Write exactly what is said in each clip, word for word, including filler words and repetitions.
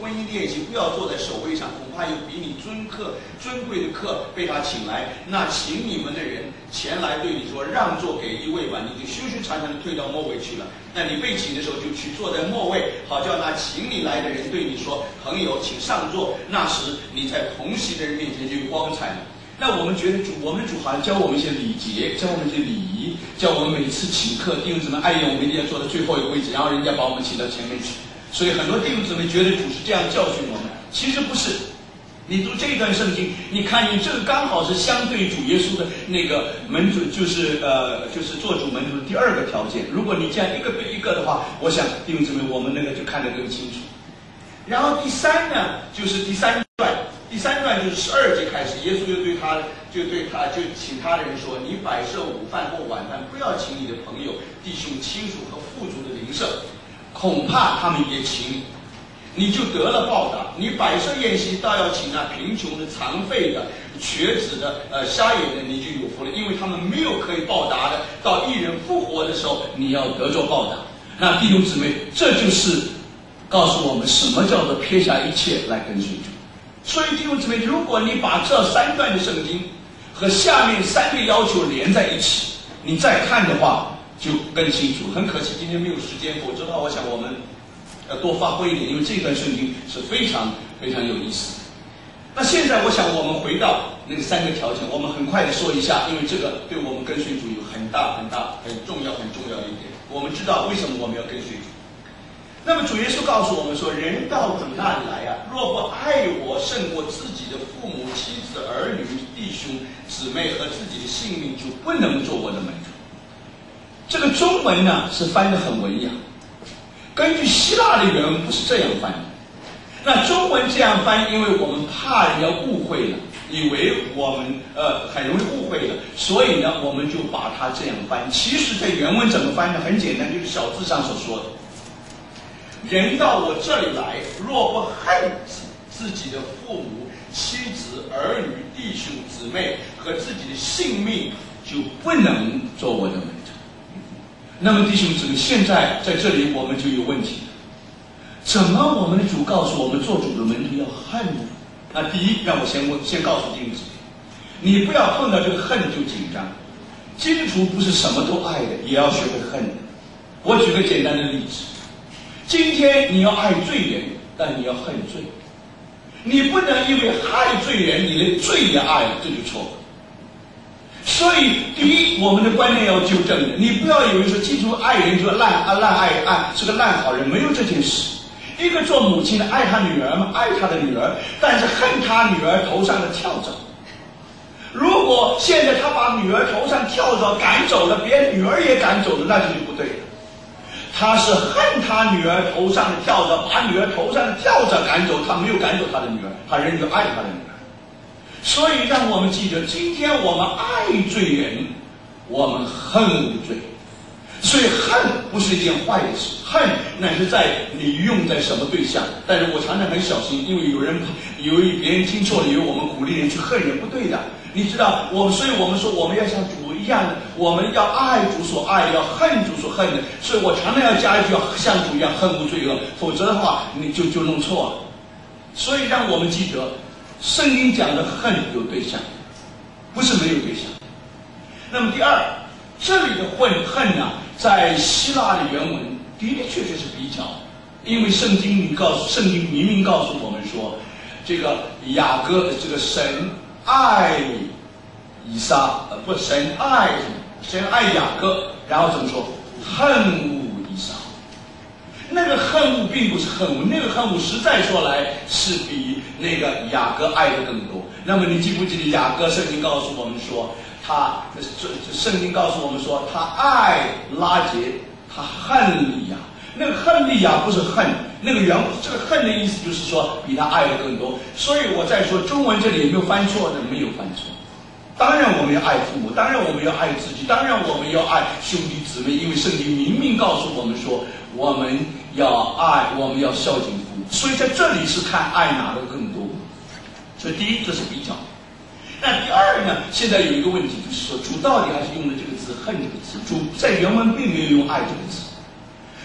婚姻宴席，不要坐在首位上，恐怕有比你尊客尊贵的客被他请来，那请你们的人前来对你说，让座给一位吧，你就羞羞长长的退到末位去了。那你被请的时候，就去坐在末位，好叫那请你来的人对你说，朋友，请上座。那时你在同席的人面前就有光彩了。那我们觉得主，我们主好像教我们一些礼节，教我们一些礼仪，教我们每次请客，弟兄姊妹爱用，我们一定要坐在最后一个位置，然后人家把我们请到前面去。所以很多弟兄姊妹觉得主是这样教训我们，其实不是。你读这一段圣经，你看你这个刚好是相对主耶稣的那个门徒，就是呃，就是做主门徒的第二个条件。如果你这样一个对一个的话，我想弟兄姊妹我们那个就看得更清楚。然后第三呢，就是第三段。第三段就是十二节开始，耶稣就对他，就对他，就请他的人说：“你摆设午饭或晚饭，不要请你的朋友、弟兄、亲属和富足的邻舍，恐怕他们也请你，你就得了报答。你摆设宴席，倒要请那贫穷的、残废的、瘸子的、呃瞎眼的，你就有福了，因为他们没有可以报答的。到一人复活的时候，你要得着报答。”那弟兄姊妹，这就是告诉我们什么叫做撇下一切来跟随主。所以弟兄姊妹，如果你把这三段的圣经和下面三个要求连在一起，你再看的话就更清楚。很可惜今天没有时间，否则的话我想我们要多发挥一点，因为这段圣经是非常非常有意思的。那现在我想我们回到那个三个条件，我们很快的说一下，因为这个对我们跟随主有很大很大很重要很重要的一点。我们知道为什么我们要跟随主。那么主耶稣告诉我们说，人到主那里来啊，若不爱我胜过自己的父母、妻子、儿女、弟兄、姊妹和自己的性命，就不能做我的门徒。这个中文呢是翻得很文雅，根据希腊的原文不是这样翻的。那中文这样翻，因为我们怕人家误会了，以为我们呃很容易误会了，所以呢我们就把它这样翻。其实在原文怎么翻呢？很简单，就是小字上所说的。人到我这里来，若不恨自己的父母、妻子、儿女、弟兄、姊妹和自己的性命，就不能做我的门徒。那么弟兄姊妹，现在在这里我们就有问题了。怎么我们的主告诉我们做主的门徒要恨呢？那第一，让我先问，先告诉弟兄姊妹，你不要碰到这个恨就紧张。基督徒不是什么都爱的，也要学会恨的。我举个简单的例子。今天你要爱罪人，但你要恨罪。你不能因为害罪人，你连罪也爱了，这就错了。所以，第一，我们的观念要纠正的。你不要以为说基督爱人就烂啊烂爱爱是个烂好人，没有这件事。一个做母亲的爱他女儿嘛，爱他的女儿，但是恨他女儿头上的跳蚤。如果现在他把女儿头上跳蚤赶走了，别女儿也赶走了，那就不对了。他是恨他女儿头上的跳蚤，把女儿头上的跳蚤赶走，他没有赶走他的女儿，他仍旧爱他的女儿。所以让我们记得，今天我们爱罪人，我们恨罪。所以恨不是一件坏的事，恨乃是在你用在什么对象。但是我常常很小心，因为有人以为别人听错了，以为我们鼓励人去恨人，不对的。你知道，我所以我们说我们要像主一样的，我们要爱主所爱，要恨主所恨的。所以我常常要加一句，要像主一样恨无罪恶，否则的话你就就弄错了。所以让我们记得，圣经讲的恨有对象，不是没有对象。那么第二，这里的恨恨呢、啊，在希腊的原文的的确确是比较，因为圣经里告诉圣经明明告诉我们说，这个雅各这个神爱以撒，呃，不，神爱神爱雅各，然后怎么说？恨恶以撒。那个恨恶并不是恨恶，那个恨恶实在说来是比那个雅各爱的更多。那么你记不记得雅各？圣经告诉我们说，他这圣经告诉我们说，他爱拉结，他恨利亚。那个恨利亚不是恨，那个原这个恨的意思就是说比他爱的更多。所以我在说中文这里有没有犯错的？没有犯错。当然我们要爱父母，当然我们要爱自己，当然我们要爱兄弟姊妹，因为圣经明明告诉我们说，我们要爱，我们要孝敬父母。所以在这里是看爱哪个更多。所以第一，这是比较。那第二呢？现在有一个问题，就是说主到底还是用了这个字“恨”这个字，主在原文并没有用“爱”这个字。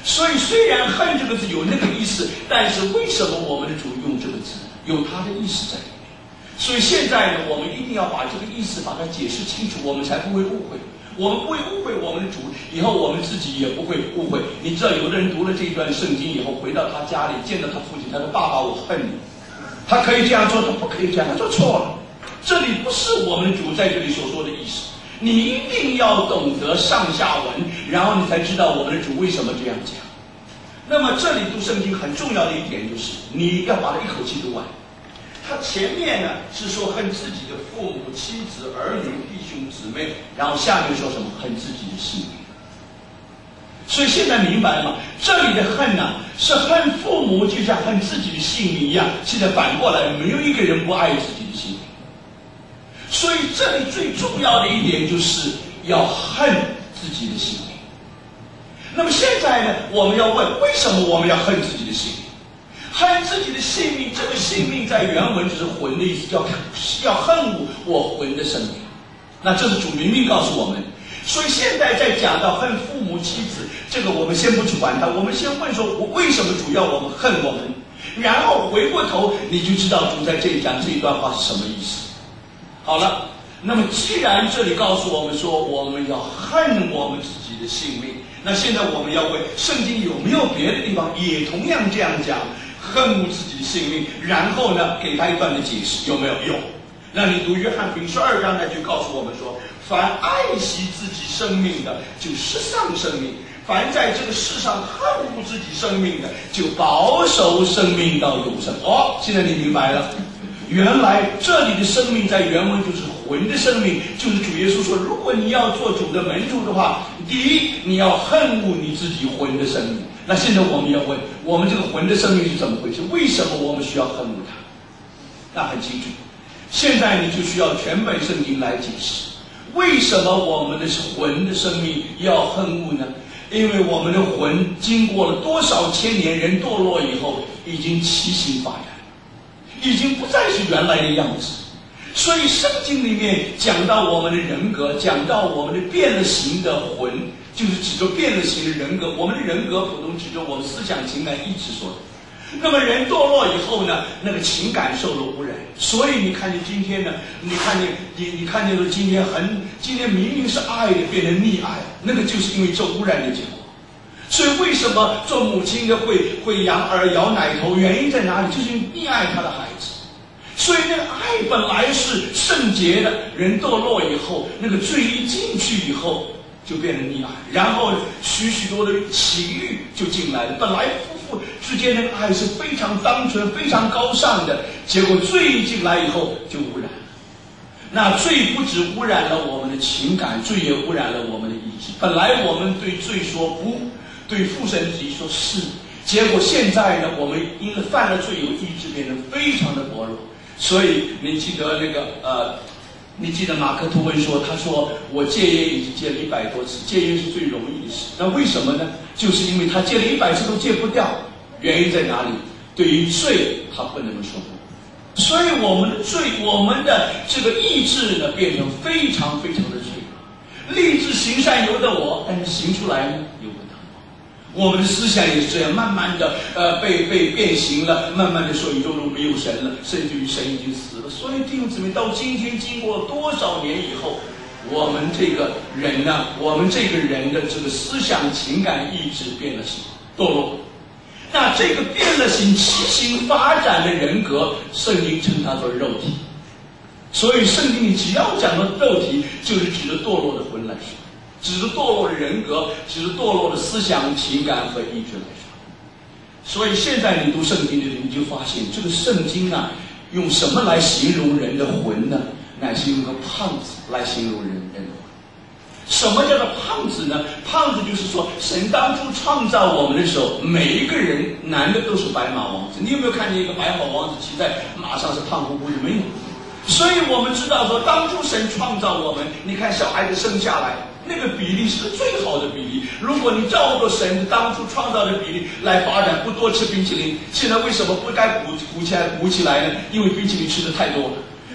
所以虽然恨这个字有那个意思，但是为什么我们的主用这个字？有他的意思在里面。所以现在呢，我们一定要把这个意思把它解释清楚，我们才不会误会。我们不会误会我们的主，以后我们自己也不会误会。你知道，有的人读了这一段圣经以后，回到他家里见到他父亲，他说：“爸爸，我恨你。”他可以这样做，他不可以这样，他说错了。这里不是我们主在这里所说的意思。你一定要懂得上下文，然后你才知道我们的主为什么这样讲。那么这里读圣经很重要的一点就是，你要把它一口气读完。他前面呢是说恨自己的父母、妻子、儿女、弟兄、姊妹，然后下面说什么？恨自己的性命。所以现在明白了吗？这里的恨呢、啊，是恨父母，就像恨自己的性命一样。现在反过来，没有一个人不爱自己的性命。所以这里最重要的一点就是要恨自己的性命。那么现在呢，我们要问，为什么我们要恨自己的性命？恨自己的性命，这个性命在原文就是魂的意思，叫要恨恶我魂的生命。那这是主明明告诉我们。所以现在在讲到恨父母妻子，这个我们先不去管它，我们先问说，我为什么主要我们恨我们？然后回过头你就知道主在这里讲这一段话是什么意思。好了，那么既然这里告诉我们说我们要恨我们自己的性命，那现在我们要问，圣经有没有别的地方也同样这样讲？恨恶自己的性命，然后呢，给他一段的解释，有没有？有。那你读约翰福音十二章呢，就告诉我们说，凡爱惜自己生命的，就失丧生命；凡在这个世上恨恶自己生命的，就保守生命到永生。哦，现在你明白了。原来这里的生命在原文就是魂的生命，就是主耶稣说，如果你要做主的门徒的话，第一，你要恨恶你自己魂的生命。那现在我们要问，我们这个魂的生命是怎么回事？为什么我们需要恨恶它？那很清楚。现在你就需要全本圣经来解释，为什么我们的魂的生命要恨恶呢？因为我们的魂经过了多少千年，人堕落以后，已经畸形发展，已经不再是原来的样子。所以圣经里面讲到我们的人格，讲到我们的变了形的魂，就是指着变了形的人格。我们的人格普通指着我们思想、情感、意志说的。那么人堕落以后呢，那个情感受了污染，所以你看见今天呢，你看见你你看见了今天很今天明明是爱的变成溺爱，那个就是因为这污染的结果。所以为什么做母亲的会会养儿摇奶头？原因在哪里？就是溺爱他的孩子。所以那个爱本来是圣洁的，人堕落以后，那个罪一进去以后就变成溺爱，然后许许多的情欲就进来了。本来夫妇之间那个爱是非常单纯、非常高尚的，结果罪一进来以后就污染了。那罪不只污染了我们的情感，罪也污染了我们的意志。本来我们对罪说不，对父神子说是，结果现在呢，我们因为犯了罪以后，意志变得非常的薄弱。所以你记得那个呃，你记得马克吐温说，他说我戒烟已经戒了一百多次，戒烟是最容易的事。那为什么呢？就是因为他戒了一百次都戒不掉，原因在哪里？对于罪，他不能够说不。所以我们的罪，我们的这个意志呢，变成非常非常的脆弱。立志行善由得我，但是行出来呢，由不得。我们的思想也是这样，慢慢的呃被被变形了，慢慢的说宇宙中没有神了，甚至于神已经死了。所以弟兄姊妹，到今天经过多少年以后，我们这个人呢，我们这个人的这个思想、情感、意志变了形，堕落。那这个变了形、畸形发展的人格，圣经称它做肉体。所以圣经里只要讲到肉体，就是指着堕落的魂来说。只是堕落的人格，只是堕落的思想、情感和意志来说。所以现在你读圣经的人，你就发现这个圣经啊，用什么来形容人的魂呢？乃是用个胖子来形容人人的魂。什么叫做胖子呢？胖子就是说，神当初创造我们的时候，每一个人男的都是白马王子。你有没有看见一个白马王子骑在马上是胖乎乎的？没有。所以我们知道说，当初神创造我们，你看小孩子生下来，那个比例是最好的比例。如果你照着神当初创造的比例来发展，不多吃冰淇淋，现在为什么不该鼓鼓起来鼓起来呢？因为冰淇淋吃的太多了。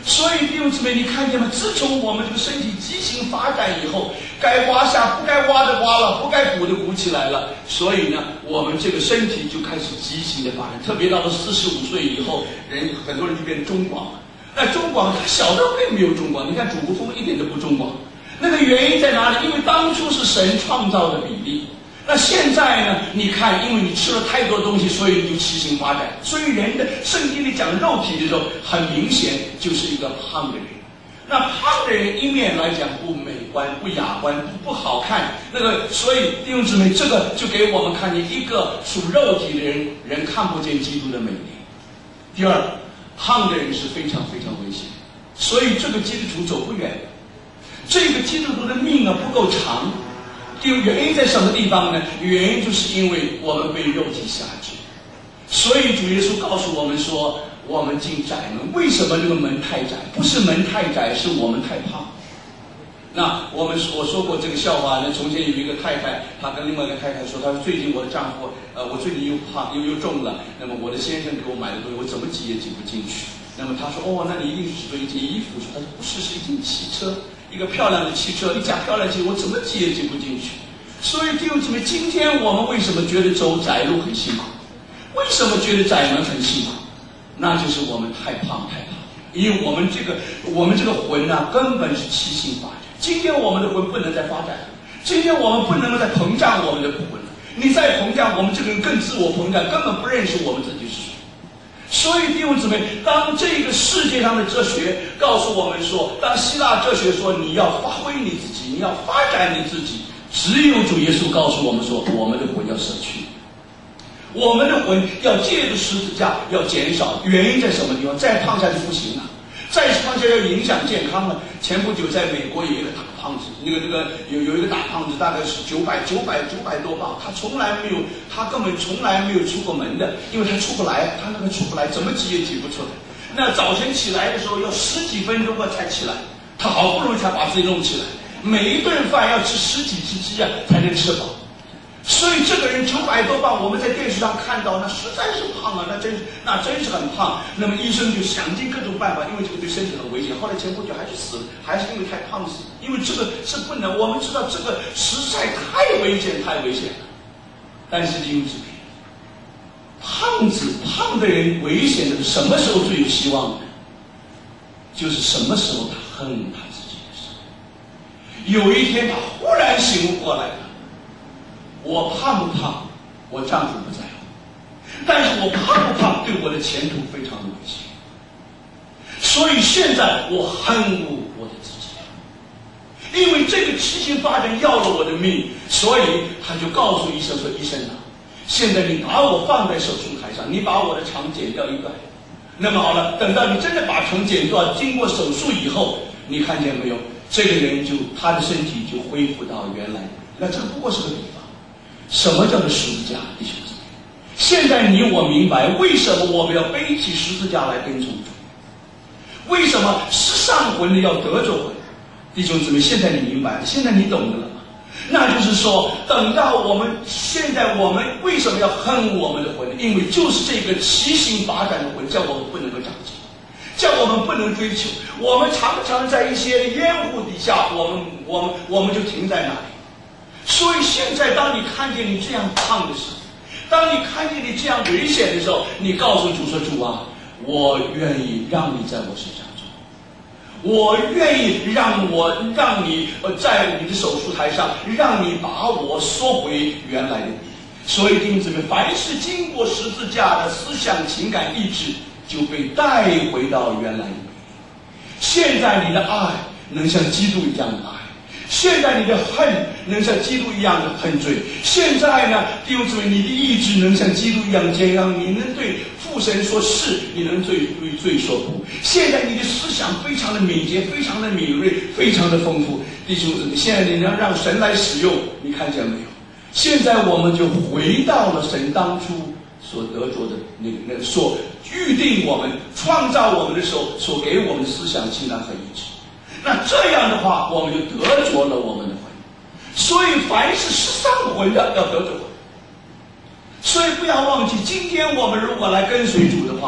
所以弟兄姊妹，你看见吗？自从我们这个身体畸形发展以后，该挖下不该挖的挖了，不该鼓的鼓起来了，所以呢，我们这个身体就开始畸形的发展。特别到了四十五岁以后，人很多人就变成中广了。那中广他小的并没有中广，你看主国风一点都不中广。那个原因在哪里？因为当初是神创造的比例。那现在呢？你看，因为你吃了太多东西，所以你就畸形发展。所以人的圣经里讲肉体的时候，很明显就是一个胖的人。那胖的人一面来讲不美观、不雅观、不不好看。那个，所以弟兄姊妹，这个就给我们看见一个属肉体的人，人看不见基督的美丽。第二，胖的人是非常非常危险，所以这个基督徒走不远的。这个基督徒的命啊不够长。原因在什么地方呢？原因就是因为我们被肉体辖制，所以主耶稣告诉我们说，我们进窄门。为什么这个门太窄？不是门太窄，是我们太胖。那我们我说过这个笑话呢。从前有一个太太，她跟另外一个太太说，她说最近我的丈夫，呃，我最近又胖又又重了。那么我的先生给我买的东西，我怎么挤也挤不进去。那么她说，哦，那你一定是做一件衣服。她说不是，是一件汽车。一个漂亮的汽车，一架漂亮的汽车，我怎么挤也挤不进去。所以弟兄姊妹，今天我们为什么觉得走窄路很辛苦？为什么觉得窄门很辛苦？那就是我们太胖太胖，因为我们这个我们这个魂呢、啊，根本是畸形发展。今天我们的魂不能再发展了，今天我们不能够再膨胀我们的魂了。你再膨胀，我们这个人更自我膨胀，根本不认识我们自己是谁。所以弟兄姊妹，当这个世界上的哲学告诉我们说，当希腊哲学说你要发挥你自己，你要发展你自己，只有主耶稣告诉我们说，我们的魂要舍去，我们的魂要借着十字架要减少。原因在什么地方？再胖下去不行了，再胖下去要影响健康了。前不久在美国有一个大胖子，那个那个有有一个大胖子，大概是九百九百九百多磅，他从来没有，他根本从来没有出过门的，因为他出不来，他那个出不来，怎么挤也挤不出来。那早晨起来的时候要十几分钟才起来，他好不容易才把自己弄起来，每一顿饭要吃十几只鸡啊才能吃饱。所以这个人九百多磅，我们在电视上看到，那实在是胖啊，那真是那真是很胖。那么医生就想尽各种办法，因为这个对身体很危险。后来前不久还是死了，还是因为太胖死。因为这个是不能，我们知道这个实在太危险，太危险了。但是弟兄姊妹，胖子胖的人危险的是什么时候最有希望呢？就是什么时候他恨他自己的时候。有一天他忽然醒悟过来了。我胖不胖，我丈夫不在乎，但是我胖不胖对我的前途非常的危险，所以现在我恨恶我的自己，因为这个畸形发展要了我的命，所以他就告诉医生说，医生啊，现在你把我放在手术台上，你把我的肠剪掉一段，那么好了，等到你真的把肠剪掉，经过手术以后，你看见没有，这个人就他的身体就恢复到原来，那这不过是个比方。什么叫做十字架，弟兄姊妹？现在你我明白为什么我们要背起十字架来跟从主，为什么是上魂的要得着魂，弟兄姊妹，现在你明白了，现在你懂得了吗？那就是说，等到我们现在我们为什么要恨我们的魂？因为就是这个畸形发展的魂，叫我们不能够长进，叫我们不能追求。我们常常在一些烟雾底下，我们我们我们就停在那里。所以现在当你看见你这样胖的时候，当你看见你这样危险的时候，你告诉主说，主啊，我愿意让你在我身上做，我愿意让我让你在你的手术台上，让你把我缩回原来的你。所以弟兄姊妹，凡是经过十字架的思想情感意志就被带回到原来的你。现在你的爱能像基督一样的爱，现在你的恨能像基督一样的恨罪，现在呢，弟兄姊妹，你的意志能像基督一样坚刚，你能对父神说是，你能对对罪说不。现在你的思想非常的敏捷，非常的敏锐，非常的丰富，弟兄姊妹，现在你要让神来使用，你看见没有？现在我们就回到了神当初所得着的那个那个所预定我们创造我们的时候所给我们的思想情感和意志。那这样的话，我们就得着了我们的魂。所以凡是失丧魂的要得着魂。所以不要忘记，今天我们如果来跟随主的话，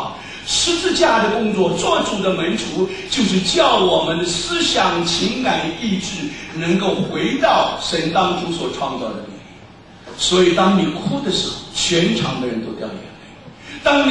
十字架的工作，做主的门徒，就是叫我们的思想、情感、意志能够回到神当初所创造的美。所以当你哭的时候，全场的人都掉眼泪。当你